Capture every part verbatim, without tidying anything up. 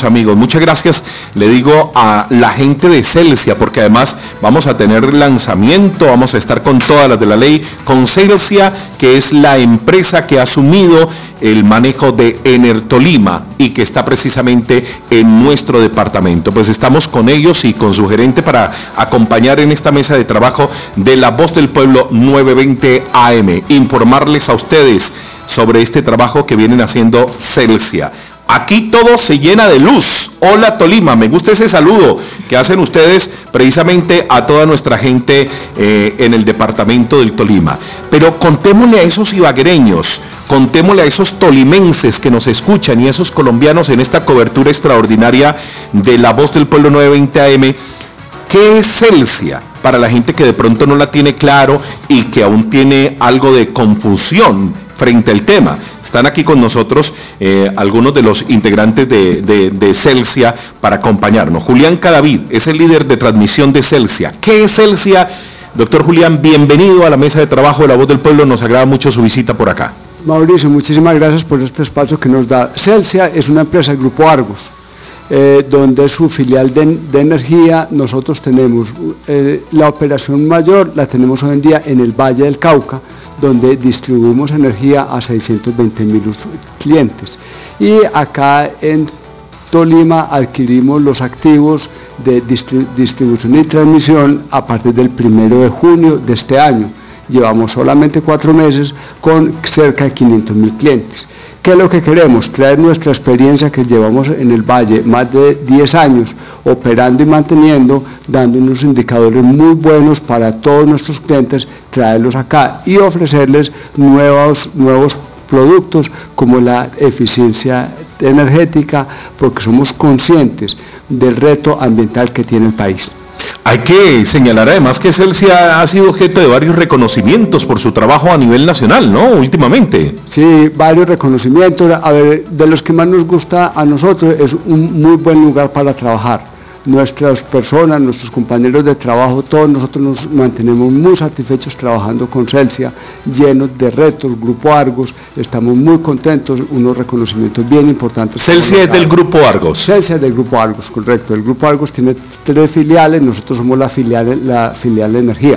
queridos amigos. Muchas gracias, le digo a la gente de Celsia, porque además vamos a tener lanzamiento, vamos a estar con todas las de la ley, con Celsia, que es la empresa que ha asumido el manejo de Enertolima y que está precisamente en nuestro departamento. Pues estamos con ellos y con su gerente para acompañar en esta mesa de trabajo de La Voz del Pueblo nueve veinte A M, informarles a ustedes sobre este trabajo que vienen haciendo Celsia. Aquí todo se llena de luz. Hola Tolima, me gusta ese saludo que hacen ustedes precisamente a toda nuestra gente eh, en el departamento del Tolima. Pero contémosle a esos ibaguereños, contémosle a esos tolimenses que nos escuchan y a esos colombianos en esta cobertura extraordinaria de La Voz del Pueblo nueve veinte A M, ¿qué es Celsia? Para la gente que de pronto no la tiene claro y que aún tiene algo de confusión frente al tema. Están aquí con nosotros eh, algunos de los integrantes de, de, de Celsia para acompañarnos. Julián Cadavid es el líder de transmisión de Celsia. ¿Qué es Celsia? Doctor Julián, bienvenido a la mesa de trabajo de La Voz del Pueblo. Nos agrada mucho su visita por acá. Mauricio, muchísimas gracias por este espacio que nos da. Celsia es una empresa del Grupo Argos, eh, donde es su filial de, de energía. Nosotros tenemos eh, la operación mayor, la tenemos hoy en día en el Valle del Cauca, donde distribuimos energía a seiscientos veinte mil clientes. Y acá en Tolima adquirimos los activos de distribu distribución y transmisión a partir del primero de junio de este año. Llevamos solamente cuatro meses con cerca de quinientos mil clientes. ¿Qué es lo que queremos? Traer nuestra experiencia que llevamos en el Valle, más de diez años, operando y manteniendo, dando unos indicadores muy buenos para todos nuestros clientes, traerlos acá y ofrecerles nuevos, nuevos productos como la eficiencia energética, porque somos conscientes del reto ambiental que tiene el país. Hay que señalar además que Celsia ha sido objeto de varios reconocimientos por su trabajo a nivel nacional, ¿no? Últimamente. Sí, varios reconocimientos. A ver, de los que más nos gusta a nosotros, es un muy buen lugar para trabajar. Nuestras personas, nuestros compañeros de trabajo, todos nosotros nos mantenemos muy satisfechos trabajando con Celsia, llenos de retos, Grupo Argos, estamos muy contentos, unos reconocimientos bien importantes. Celsia es del Grupo Argos. Celsia es del Grupo Argos, correcto. El Grupo Argos tiene tres filiales, nosotros somos la filial, la filial de energía.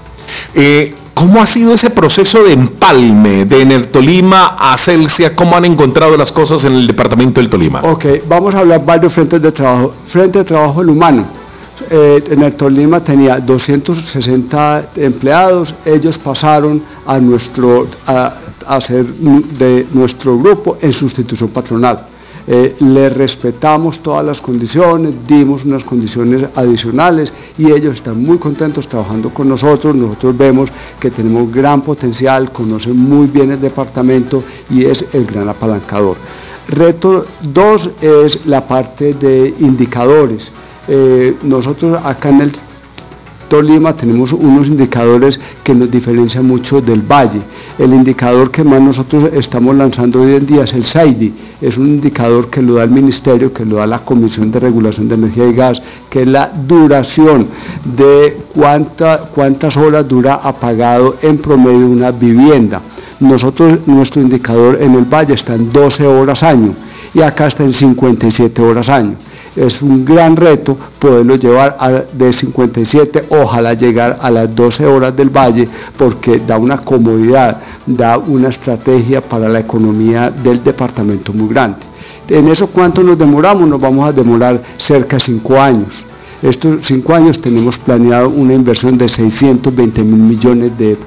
Eh, ¿Cómo ha sido ese proceso de empalme de Enertolima a Celsia? ¿Cómo han encontrado las cosas en el departamento del Tolima? Ok, vamos a hablar varios frentes de trabajo. Frente de trabajo, el humano. Eh, Enertolima tenía doscientos sesenta empleados, ellos pasaron a nuestro, a, a ser de nuestro grupo en sustitución patronal. Eh, le respetamos todas las condiciones, dimos unas condiciones adicionales y ellos están muy contentos trabajando con nosotros. Nosotros vemos que tenemos gran potencial, conocen muy bien el departamento y es el gran apalancador. Reto dos es la parte de indicadores. Eh, nosotros acá en el Tolima tenemos unos indicadores que nos diferencian mucho del Valle. El indicador que más nosotros estamos lanzando hoy en día es el SAIDI, es un indicador que lo da el Ministerio, que lo da la Comisión de Regulación de Energía y Gas, que es la duración de cuánta, cuántas horas dura apagado en promedio una vivienda. Nosotros, nuestro indicador en el Valle está en doce horas año y acá está en cincuenta y siete horas año. Es un gran reto poderlo llevar a, de cincuenta y siete, ojalá llegar a las doce horas del Valle, porque da una comodidad, da una estrategia para la economía del departamento muy grande. En eso, ¿cuánto nos demoramos? Nos vamos a demorar cerca de cinco años. Estos cinco años tenemos planeado una inversión de seiscientos veinte mil millones de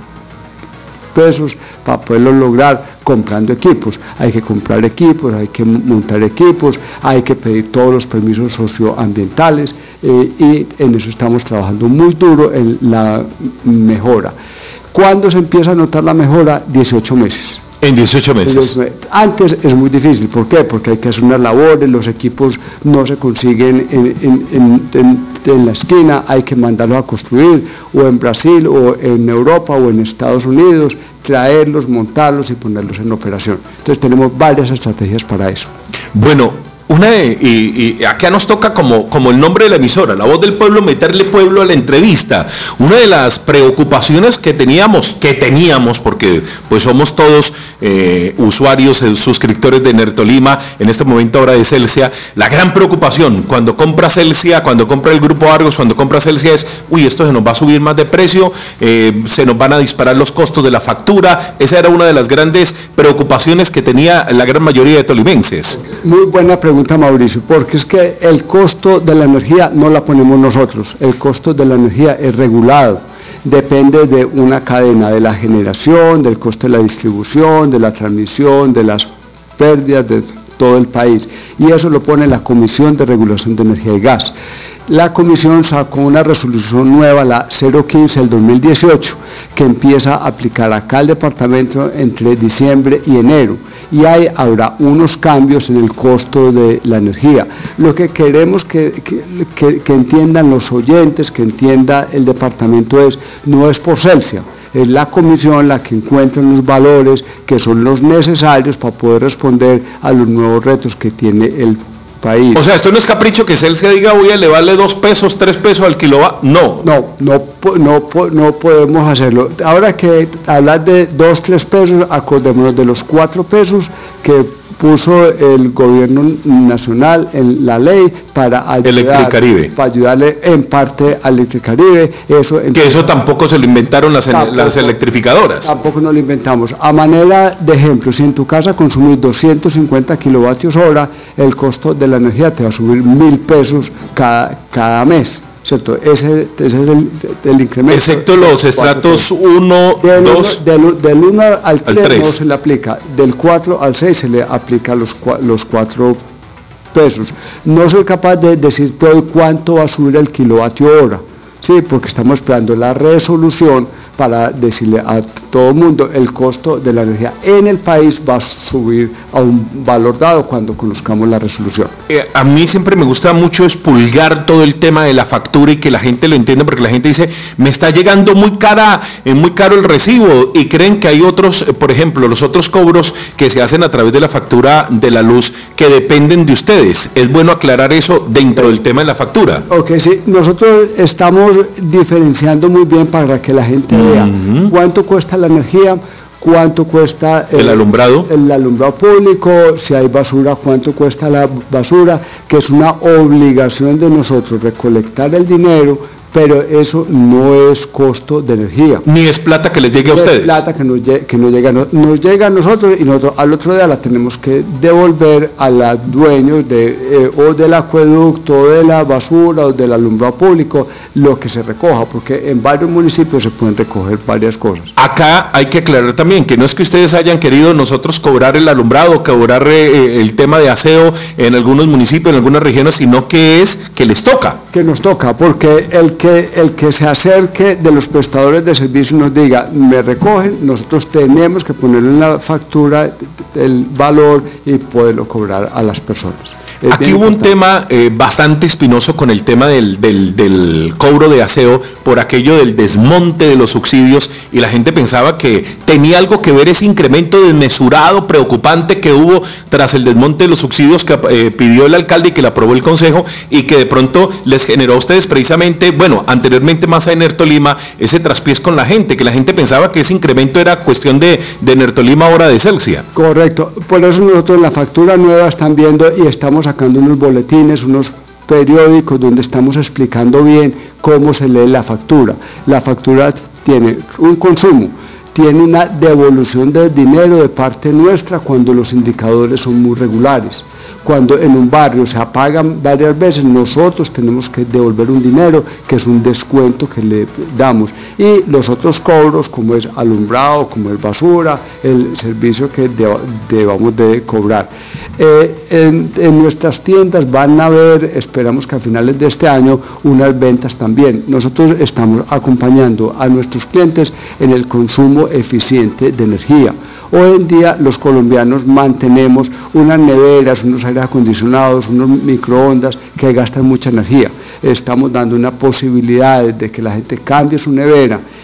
pesos para poderlo lograr comprando equipos. Hay que comprar equipos, hay que montar equipos, hay que pedir todos los permisos socioambientales eh, y en eso estamos trabajando muy duro en la mejora. ¿Cuándo se empieza a notar la mejora? dieciocho meses. En dieciocho meses. Antes es muy difícil. ¿Por qué? Porque hay que hacer unas labores, los equipos no se consiguen en, en, en, en, en la esquina, hay que mandarlos a construir, o en Brasil, o en Europa, o en Estados Unidos, traerlos, montarlos y ponerlos en operación. Entonces tenemos varias estrategias para eso. Bueno, una de, y, y acá nos toca como, como el nombre de la emisora, La Voz del Pueblo, meterle pueblo a la entrevista. Una de las preocupaciones que teníamos, que teníamos, porque pues somos todos eh, usuarios, eh, suscriptores de Enertolima, en este momento ahora de Celsia, la gran preocupación cuando compra Celsia, cuando compra el Grupo Argos, cuando compra Celsia es, uy, esto se nos va a subir más de precio, eh, se nos van a disparar los costos de la factura. Esa era una de las grandes preocupaciones que tenía la gran mayoría de tolimenses. Muy buena pregunta, Mauricio, porque es que el costo de la energía no la ponemos nosotros, el costo de la energía es regulado, depende de una cadena, de la generación, del costo de la distribución, de la transmisión, de las pérdidas de todo el país, y eso lo pone la Comisión de Regulación de Energía y Gas. La Comisión sacó una resolución nueva, la cero quince del dos mil dieciocho, que empieza a aplicar acá al departamento entre diciembre y enero, y hay, habrá unos cambios en el costo de la energía. Lo que queremos que, que, que, que entiendan los oyentes, que entienda el departamento es, no es por Celsia, es la comisión la que encuentra los valores que son los necesarios para poder responder a los nuevos retos que tiene el país. O sea, esto no es capricho que Celsia diga voy a elevarle dos pesos, tres pesos al kilovatio. No. No, no, no, no podemos hacerlo. Ahora que hablar de dos, tres pesos, acordémonos de los cuatro pesos que puso el gobierno nacional en la ley para ayudar, para ayudarle en parte a Electricaribe. Eso, que eso tampoco se lo inventaron las, tampoco, las electrificadoras. Tampoco nos lo inventamos. A manera de ejemplo, si en tu casa consumís doscientos cincuenta kilovatios hora, el costo de la energía te va a subir mil pesos cada, cada mes. ¿Cierto? Ese, ese es el, el incremento. Excepto los estratos uno, dos. Del, del uno al tres no se le aplica, del cuatro al seis se le aplica los, los cuatro pesos. No soy capaz de decirte hoy cuánto va a subir el kilovatio hora, ¿sí? Porque estamos esperando la resolución para decirle a todo el mundo el costo de la energía en el país va a subir a un valor dado cuando conozcamos la resolución. Eh, a mí siempre me gusta mucho expulgar todo el tema de la factura y que la gente lo entienda, porque la gente dice, me está llegando muy cara, eh, muy caro el recibo, y creen que hay otros, eh, por ejemplo, los otros cobros que se hacen a través de la factura de la luz que dependen de ustedes. Es bueno aclarar eso dentro del tema de la factura. Ok, sí, nosotros estamos diferenciando muy bien para que la gente vea uh-huh. cuánto cuesta la energía, cuánto cuesta el, el alumbrado el alumbrado público, si hay basura, cuánto cuesta la basura, que es una obligación de nosotros recolectar el dinero, pero eso no es costo de energía. Ni es plata que les llegue a no ustedes. Es plata que nos, que nos llega, nos, nos llega a nosotros y nosotros al otro día la tenemos que devolver a los dueños de, eh, o del acueducto, o de la basura, o del alumbrado público, lo que se recoja, porque en varios municipios se pueden recoger varias cosas. Acá hay que aclarar también que no es que ustedes hayan querido nosotros cobrar el alumbrado, cobrar eh, el tema de aseo en algunos municipios, en algunas regiones, sino que es que les toca. Que nos toca, porque el que el que se acerque de los prestadores de servicios nos diga, me recogen, nosotros tenemos que ponerle en la factura el valor y poderlo cobrar a las personas. Es Aquí hubo importante. un tema eh, bastante espinoso con el tema del, del, del cobro de aseo por aquello del desmonte de los subsidios, y la gente pensaba que tenía algo que ver ese incremento desmesurado, preocupante que hubo tras el desmonte de los subsidios que eh, pidió el alcalde y que le aprobó el consejo, y que de pronto les generó a ustedes precisamente, bueno, anteriormente más a Enertolima, ese traspiés con la gente, que la gente pensaba que ese incremento era cuestión de, de Enertolima ahora de Celsia. Correcto, por eso nosotros en la factura nueva están viendo y estamos sacando unos boletines, unos periódicos donde estamos explicando bien cómo se lee la factura. La factura tiene un consumo, tiene una devolución de dinero de parte nuestra cuando los indicadores son muy regulares. Cuando en un barrio se apagan varias veces, nosotros tenemos que devolver un dinero que es un descuento que le damos. Y los otros cobros, como es alumbrado, como es basura, el servicio que debamos de cobrar. Eh, en, en nuestras tiendas van a haber, esperamos que a finales de este año, unas ventas también. Nosotros estamos acompañando a nuestros clientes en el consumo eficiente de energía. Hoy en día los colombianos mantenemos unas neveras, unos aires acondicionados, unos microondas que gastan mucha energía. Estamos dando una posibilidad de que la gente cambie su nevera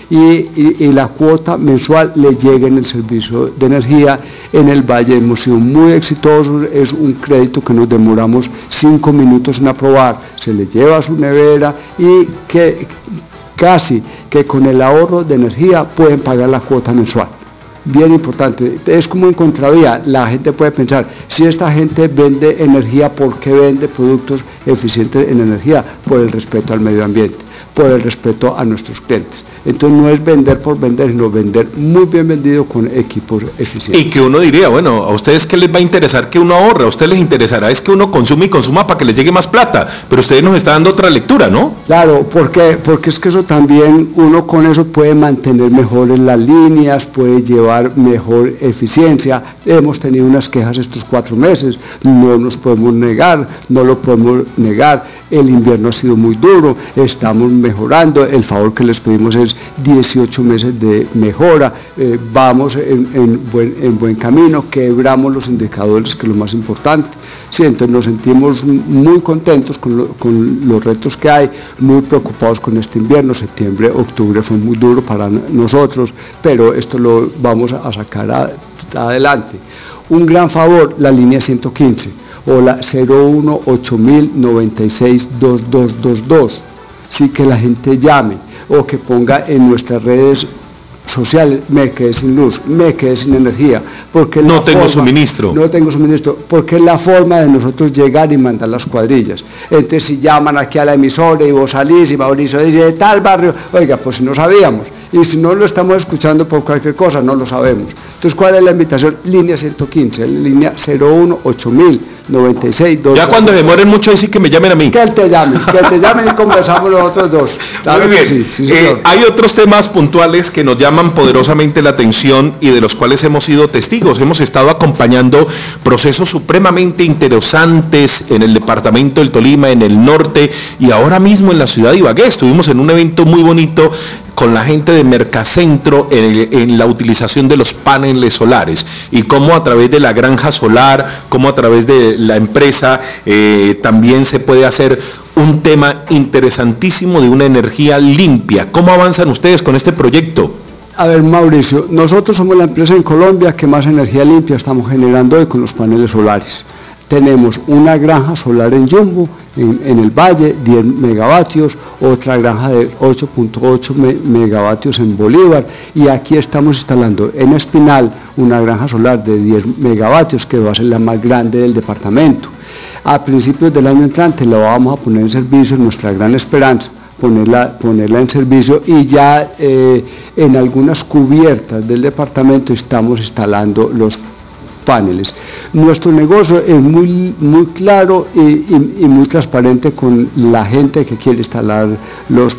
y, y, y la cuota mensual le llega en el servicio de energía. En el Valle hemos sido muy exitosos, es un crédito que nos demoramos cinco minutos en aprobar, se le lleva a su nevera y que casi que con el ahorro de energía pueden pagar la cuota mensual. Bien importante, es como en contravía, la gente puede pensar, si esta gente vende energía, ¿por qué vende productos eficientes en energía? Por el respeto al medio ambiente, por el respeto a nuestros clientes. Entonces no es vender por vender, sino vender muy bien vendido con equipos eficientes. Y que uno diría, bueno, ¿a ustedes qué les va a interesar que uno ahorre? A ustedes les interesará es que uno consume y consuma para que les llegue más plata, pero ustedes nos están dando otra lectura, ¿no? Claro, porque, porque es que eso también, uno con eso puede mantener mejor en las líneas, puede llevar mejor eficiencia. Hemos tenido unas quejas estos cuatro meses, no nos podemos negar, no lo podemos negar, el invierno ha sido muy duro, estamos mejorando, el favor que les pedimos es dieciocho meses de mejora, eh, vamos en, en, buen, en buen camino, quebramos los indicadores, que es lo más importante. Sí, entonces nos sentimos muy contentos con, lo, con los retos que hay, muy preocupados con este invierno. Septiembre, octubre fue muy duro para nosotros, pero esto lo vamos a sacar a, adelante. Un gran favor, la línea ciento quince o la cero uno ocho mil noventa y seis dos dos dos dos, sí, que la gente llame o que ponga en nuestras redes sociales, me quedé sin luz, me quedé sin energía, porque no tengo forma, suministro. No tengo suministro, porque es la forma de nosotros llegar y mandar las cuadrillas. Entonces si llaman aquí a la emisora y vos salís y Mauricio dice de tal barrio, oiga, pues si no sabíamos, y si no lo estamos escuchando por cualquier cosa, no lo sabemos. Entonces, ¿cuál es la invitación? Línea ciento quince, línea cero uno ocho mil noventa y seis dos. Ya cuando demoren mucho ahí sí que me llamen a mí. Que él te llame, que te llamen y conversamos los otros dos. Claro. Muy bien. Sí, sí, eh, hay otros temas puntuales que nos llaman poderosamente la atención y de los cuales hemos sido testigos. Hemos estado acompañando procesos supremamente interesantes en el departamento del Tolima, en el norte y ahora mismo en la ciudad de Ibagué. Estuvimos en un evento muy bonito con la gente de Mercacentro en, el, en la utilización de los paneles solares y cómo a través de la granja solar, cómo a través de la empresa eh, también se puede hacer un tema interesantísimo de una energía limpia. ¿Cómo avanzan ustedes con este proyecto? A ver, Mauricio, nosotros somos la empresa en Colombia que más energía limpia estamos generando hoy con los paneles solares. Tenemos una granja solar en Yumbo, en, en el Valle, diez megavatios, otra granja de ocho punto ocho megavatios en Bolívar, y aquí estamos instalando en Espinal una granja solar de diez megavatios que va a ser la más grande del departamento. A principios del año entrante la vamos a poner en servicio, en nuestra gran esperanza, ponerla, ponerla en servicio, y ya eh, en algunas cubiertas del departamento estamos instalando los paneles. Nuestro negocio es muy, muy claro y, y, y muy transparente con la gente que quiere instalar los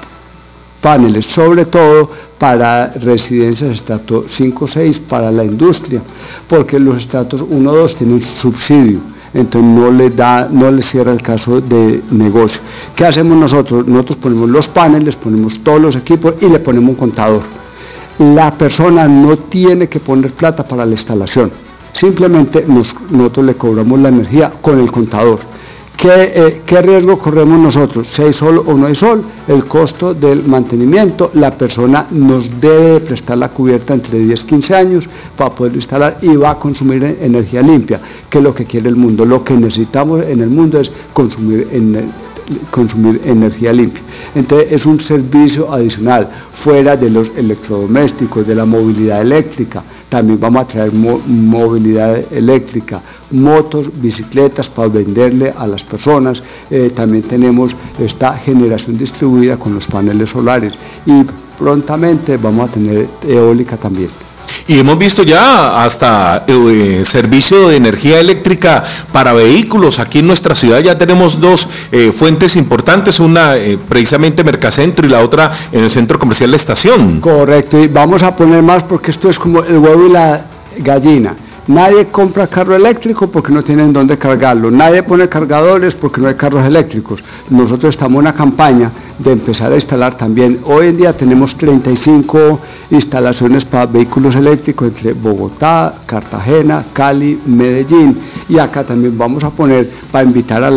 paneles, sobre todo para residencias estrato cinco o seis, para la industria, porque los estratos uno o dos tienen subsidio, entonces no le da, no le cierra el caso de negocio. ¿Qué hacemos nosotros? Nosotros ponemos los paneles, ponemos todos los equipos y le ponemos un contador. La persona no tiene que poner plata para la instalación, simplemente nos, nosotros le cobramos la energía con el contador. ¿Qué, eh, ¿Qué riesgo corremos nosotros? Si hay sol o no hay sol, el costo del mantenimiento, la persona nos debe prestar la cubierta entre diez y quince años para poder instalar y va a consumir energía limpia, que es lo que quiere el mundo. Lo que necesitamos en el mundo es consumir energía. consumir energía limpia. Entonces es un servicio adicional, fuera de los electrodomésticos, de la movilidad eléctrica. También vamos a traer mo movilidad eléctrica, motos, bicicletas para venderle a las personas. Eh, también tenemos esta generación distribuida con los paneles solares y prontamente vamos a tener eólica también. Y hemos visto ya hasta eh, servicio de energía eléctrica para vehículos. Aquí en nuestra ciudad ya tenemos dos eh, fuentes importantes, una eh, precisamente Mercacentro y la otra en el centro comercial La Estación. Correcto, y vamos a poner más porque esto es como el huevo y la gallina. Nadie compra carro eléctrico porque no tienen dónde cargarlo. Nadie pone cargadores porque no hay carros eléctricos. Nosotros estamos en una campaña de empezar a instalar también. Hoy en día tenemos treinta y cinco instalaciones para vehículos eléctricos entre Bogotá, Cartagena, Cali, Medellín. Y acá también vamos a poner para invitar a la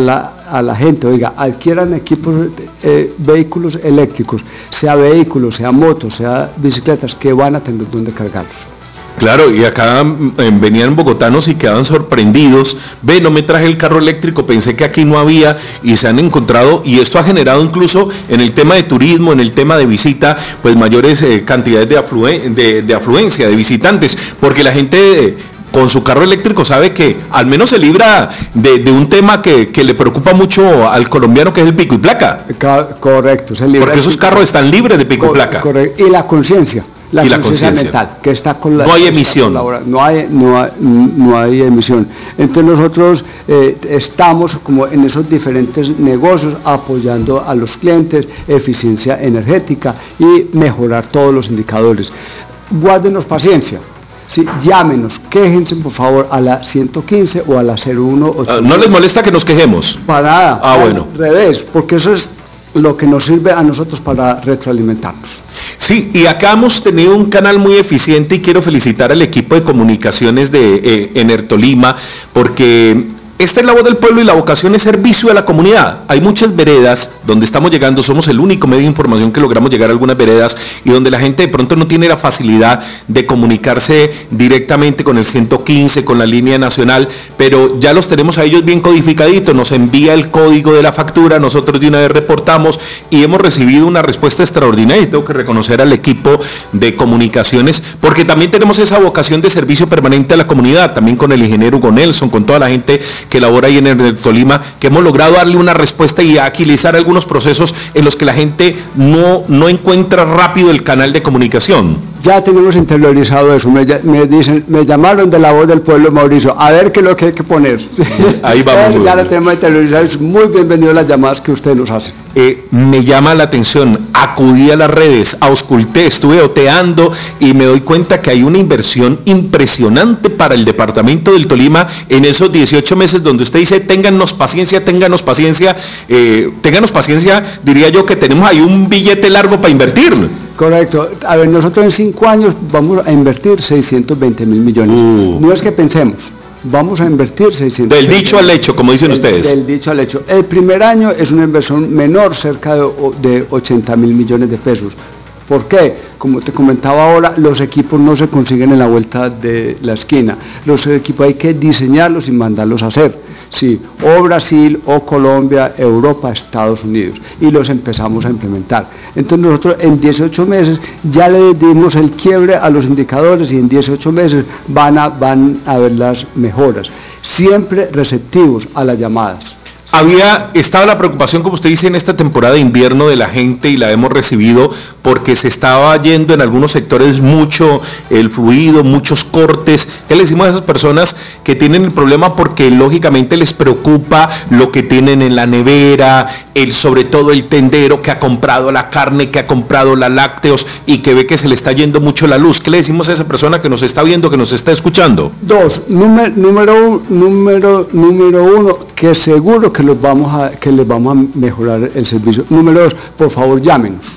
a la gente, oiga, adquieran equipos, eh, vehículos eléctricos, sea vehículos, sea motos, sea bicicletas, que van a tener donde cargarlos. Claro, y acá eh, venían bogotanos y quedaban sorprendidos, ve, no me traje el carro eléctrico, pensé que aquí no había, y se han encontrado, y esto ha generado incluso en el tema de turismo, en el tema de visita, pues mayores eh, cantidades de, afluen de, de afluencia, de visitantes, porque la gente... Eh, con su carro eléctrico sabe que al menos se libra de, de un tema que, que le preocupa mucho al colombiano, que es el pico y placa. Correcto, se libra. Porque esos carros están libres de pico y placa. Correcto. Y la conciencia, la conciencia mental, que está con la... No hay emisión. No hay, no, hay, no hay emisión. Entonces nosotros eh, estamos como en esos diferentes negocios apoyando a los clientes, eficiencia energética y mejorar todos los indicadores. Guárdenos paciencia. Sí, llámenos, quéjense por favor a la ciento quince o a la cero uno ochenta. ¿No les molesta que nos quejemos? Para nada, ah, al bueno. revés, porque eso es lo que nos sirve a nosotros para retroalimentarnos. Sí, y acá hemos tenido un canal muy eficiente y quiero felicitar al equipo de comunicaciones de eh, Enertolima, porque... esta es la voz del pueblo y la vocación es servicio a la comunidad. Hay muchas veredas donde estamos llegando, somos el único medio de información que logramos llegar a algunas veredas y donde la gente de pronto no tiene la facilidad de comunicarse directamente con el ciento quince, con la línea nacional, pero ya los tenemos a ellos bien codificaditos, nos envía el código de la factura, nosotros de una vez reportamos y hemos recibido una respuesta extraordinaria y tengo que reconocer al equipo de comunicaciones porque también tenemos esa vocación de servicio permanente a la comunidad, también con el ingeniero Hugo Nelson, con toda la gente que labora ahí en Enertolima, que hemos logrado darle una respuesta y agilizar algunos procesos en los que la gente no, no encuentra rápido el canal de comunicación. Ya tenemos interiorizado eso, me, me dicen, me llamaron de la voz del pueblo, Mauricio, a ver qué es lo que hay que poner. Ahí vamos. Ya la tenemos interiorizado, es muy bienvenido las llamadas que usted nos hace. Eh, me llama la atención, acudí a las redes, ausculté, estuve oteando y me doy cuenta que hay una inversión impresionante para el departamento del Tolima en esos dieciocho meses donde usted dice, téngannos paciencia, téngannos paciencia, eh, téngannos paciencia, diría yo que tenemos ahí un billete largo para invertir. Correcto. A ver, nosotros en cinco años vamos a invertir seiscientos veinte mil millones. Uh. No es que pensemos, vamos a invertir seiscientos. Del dicho al hecho, como dicen del, ustedes. Del dicho al hecho. El primer año es una inversión menor, cerca de, de ochenta mil millones de pesos. ¿Por qué? Como te comentaba ahora, los equipos no se consiguen en la vuelta de la esquina. Los equipos hay que diseñarlos y mandarlos a hacer. Sí, o Brasil, o Colombia, Europa, Estados Unidos, y los empezamos a implementar. Entonces nosotros en dieciocho meses ya le dimos el quiebre a los indicadores y en dieciocho meses van a, van a ver las mejoras, siempre receptivos a las llamadas. Había estado la preocupación, como usted dice, en esta temporada de invierno de la gente y la hemos recibido porque se estaba yendo en algunos sectores mucho el fluido, muchos cortes. ¿Qué le decimos a esas personas que tienen el problema porque lógicamente les preocupa lo que tienen en la nevera, el, sobre todo el tendero que ha comprado la carne, que ha comprado los lácteos y que ve que se le está yendo mucho la luz? ¿Qué le decimos a esa persona que nos está viendo, que nos está escuchando? Dos, número, número, número, número uno, que seguro que los vamos a, que les vamos a mejorar el servicio. Número dos, por favor llámenos.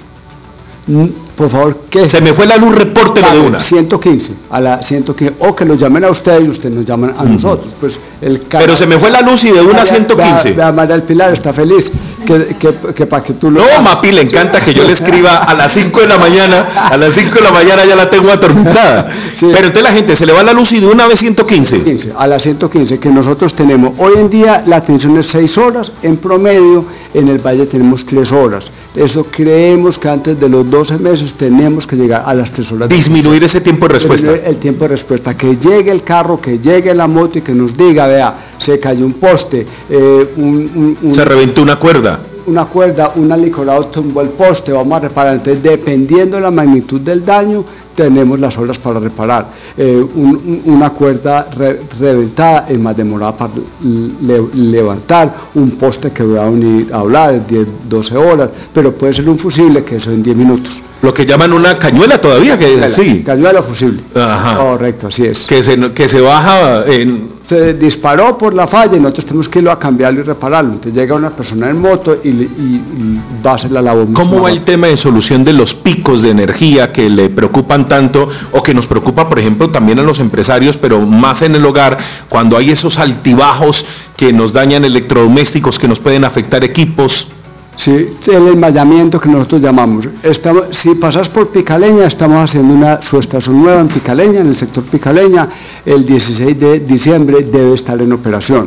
Por favor, que se me fue la luz, repórtelo de una. ciento quince, a la ciento quince, o que los llamen a ustedes y ustedes nos llaman a uh-huh. nosotros. Pues el Pero se me fue la luz y de una a ciento quince. Vea, María del Pilar está feliz, que, que, que para que tú lo... No, llames. Mapi, le encanta que yo le escriba a las cinco de la mañana, a las cinco de la mañana ya la tengo atormentada. Sí. Pero entonces la gente, se le va la luz y de una vez ciento quince. A las ciento quince, que nosotros tenemos. Hoy en día la atención es seis horas, en promedio en el Valle tenemos tres horas. Eso creemos que antes de los doce meses tenemos que llegar a las tres horas. Disminuir ese tiempo de respuesta. El tiempo de respuesta, que llegue el carro, que llegue la moto y que nos diga, vea, se cayó un poste, eh, un, un, un, se reventó una cuerda. Una cuerda, un alicorado tumbó el poste, vamos a reparar. Entonces, dependiendo de la magnitud del daño, tenemos las horas para reparar. Eh, un, una cuerda re, reventada es más demorada para le, levantar, un poste quebrado ni hablar, diez, doce horas, pero puede ser un fusible que eso en diez minutos. Lo que llaman una cañuela todavía, que cañuela, sí. Cañuela fusible. Ajá. Correcto, así es. Que se, que se baja en... Se disparó por la falla y nosotros tenemos que irlo a cambiarlo y repararlo. Entonces llega una persona en moto y, y, y va a hacer la labor. ¿Cómo va el tema de solución de los picos de energía que le preocupan tanto o que nos preocupa, por ejemplo, también a los empresarios, pero más en el hogar, cuando hay esos altibajos que nos dañan electrodomésticos, que nos pueden afectar equipos. Sí, el enmayamiento que nosotros llamamos. Estamos, si pasas por Picaleña, estamos haciendo una subestación nueva en Picaleña, en el sector Picaleña. El dieciséis de diciembre debe estar en operación.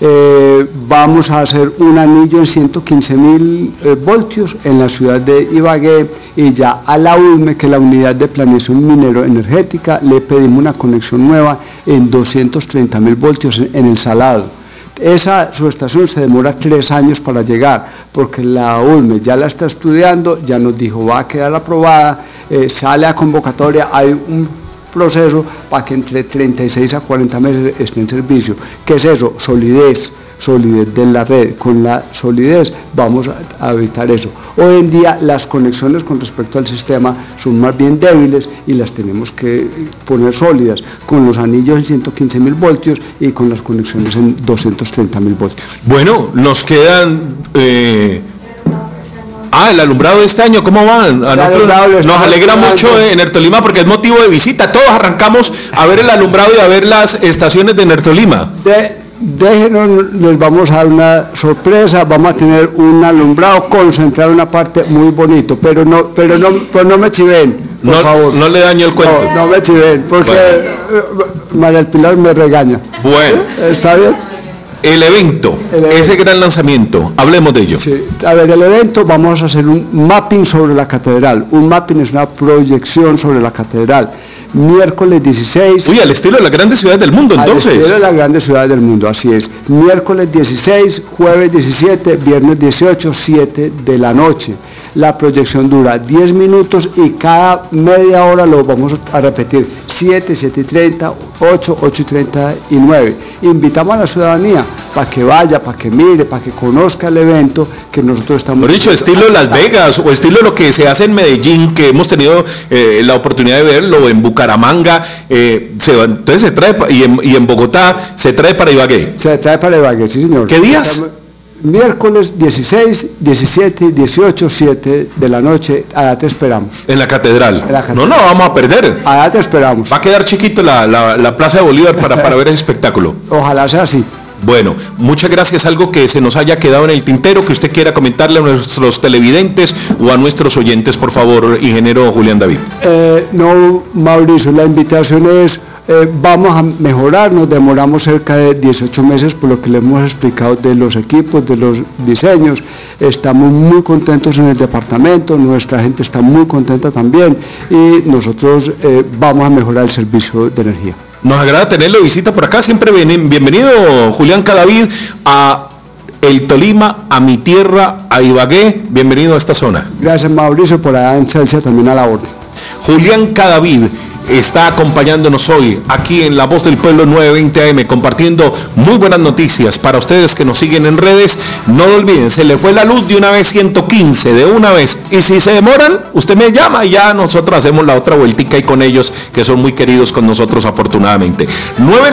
Eh, vamos a hacer un anillo en ciento quince mil eh, voltios en la ciudad de Ibagué, y ya a la U M E, que es la unidad de planeación minero energética, le pedimos una conexión nueva en doscientos treinta mil voltios en, en el Salado. Esa subestación se demora tres años para llegar, porque la U M E ya la está estudiando, ya nos dijo va a quedar aprobada, eh, sale a convocatoria, hay un proceso para que entre treinta y seis a cuarenta meses esté en servicio. ¿Qué es eso? Solidez, solidez de la red. Con la solidez vamos a, a evitar eso. Hoy en día las conexiones con respecto al sistema son más bien débiles y las tenemos que poner sólidas, con los anillos en ciento quince mil voltios y con las conexiones en doscientos treinta mil voltios. Bueno, nos quedan... Eh... Ah, el alumbrado de este año, ¿cómo va? Nosotros, nos alegra mucho en Enertolima porque es motivo de visita. Todos arrancamos a ver el alumbrado y a ver las estaciones de Enertolima. De, déjenos, les vamos a dar una sorpresa. Vamos a tener un alumbrado concentrado en una parte muy bonito, pero no, pero no, pero no me chiven, por no, favor. No le daño el cuento. No, no me chiven, porque bueno. María del Pilar me regaña. Bueno. ¿Está bien? El evento, el evento, ese gran lanzamiento, hablemos de ello. Sí, a ver, el evento vamos a hacer un mapping sobre la catedral. Un mapping es una proyección sobre la catedral. Miércoles dieciséis. Uy, al estilo de las grandes ciudades del mundo, entonces. Al estilo de las grandes ciudades del mundo, así es. Miércoles dieciséis, jueves diecisiete, viernes dieciocho, siete de la noche. La proyección dura diez minutos y cada media hora lo vamos a repetir. siete, siete y treinta, ocho, ocho y treinta y nueve. Invitamos a la ciudadanía para que vaya, para que mire, para que conozca el evento que nosotros estamos... Por dicho, estilo Las Vegas o estilo lo que se hace en Medellín, que hemos tenido eh, la oportunidad de verlo, en Bucaramanga, eh, se, entonces se trae, y en, y en Bogotá se trae para Ibagué. Se trae para Ibagué, sí señor. ¿Qué días? Miércoles dieciséis, diecisiete, dieciocho, siete de la noche, allá te esperamos. En la catedral. En la catedral. No, no, vamos a perder. Allá te esperamos. Va a quedar chiquito la, la, la Plaza de Bolívar para, para ver el espectáculo. Ojalá sea así. Bueno, muchas gracias. Algo que se nos haya quedado en el tintero, que usted quiera comentarle a nuestros televidentes o a nuestros oyentes, por favor, ingeniero Julián David. Eh, no, Mauricio, la invitación es... Eh, vamos a mejorar, nos demoramos cerca de dieciocho meses por lo que le hemos explicado de los equipos, de los diseños. Estamos muy contentos en el departamento, nuestra gente está muy contenta también y nosotros eh, vamos a mejorar el servicio de energía. Nos agrada tenerlo de visita por acá, siempre bienvenido Julián Cadavid a el Tolima, a mi tierra, a Ibagué, bienvenido a esta zona. Gracias Mauricio, por allá en Celsia también a la orden. Julián Cadavid está acompañándonos hoy aquí en La Voz del Pueblo nueve veinte A M, compartiendo muy buenas noticias para ustedes que nos siguen en redes. No lo olviden, se le fue la luz de una vez ciento quince, de una vez, y si se demoran, usted me llama y ya nosotros hacemos la otra vueltica y con ellos, que son muy queridos con nosotros afortunadamente. nueve